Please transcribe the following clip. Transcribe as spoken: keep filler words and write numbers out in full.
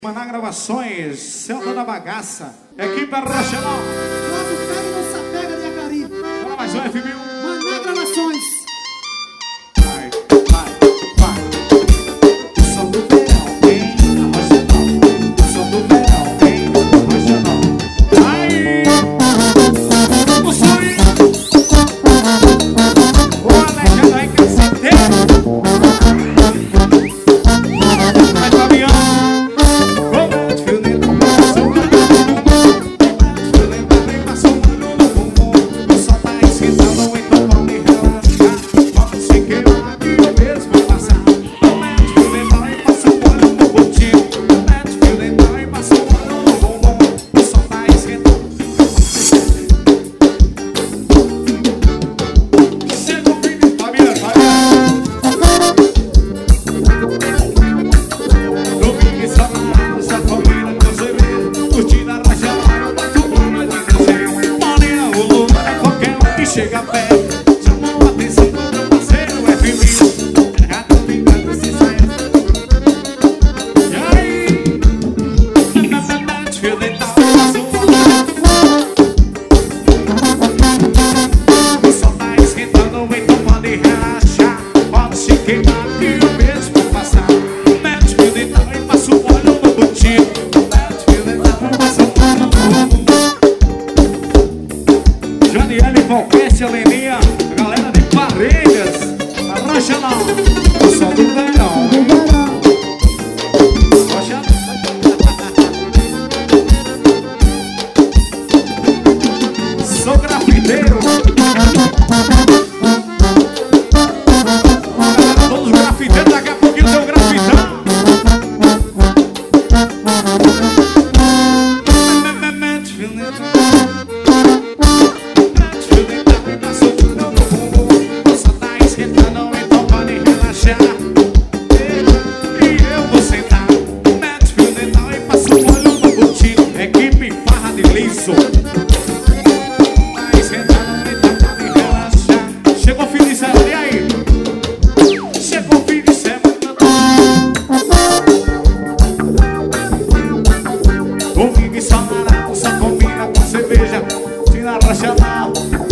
Maná Gravações, Celta da Bagaça, equipe Racional. Logo pega e não se apega de Acari. Bora mais um F mil. Maná Gravações. Vai, vai, vai. O som do verão vem na Racional. O som do verão vem na Racional. Vai! O som! O Alejandro aí caceteiro. Vai, Fabiano. Chega perto, chamou a atenção do meu parceiro F mil. Já tô pingando esse sucesso. E aí? Fio dental, o sol tá esquentando, então pode relaxar. Pode se queimar que eu mesmo vou passar. Mete fio dental e passa o óleo no botinho. Mete fio dental e passa o óleo no botinho. Janiele Valqueste, Leninha, galera de Parelhas, a Racional, o som do verão. Rocha. Sou grafiteiro. Todos os grafiteiros, daqui a pouquinho tem um grafitão. Chegou o fim de semana, e aí? Chegou o fim de semana. Domingo e só só combina com cerveja. Tira Racional.